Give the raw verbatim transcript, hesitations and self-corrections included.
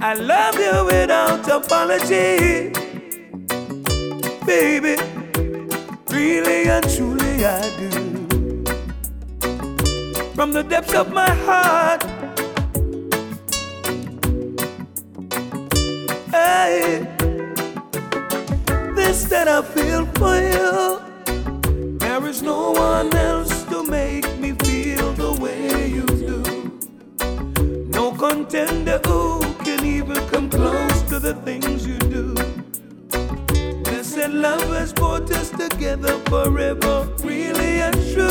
I love you without apology, baby. Really and truly I do. From the depths of my heart, hey, this that I feel for you, there is no one else to make me feel the way you do. No contender who can even come close to the things you do. Blessed love has brought us together forever, really and truly.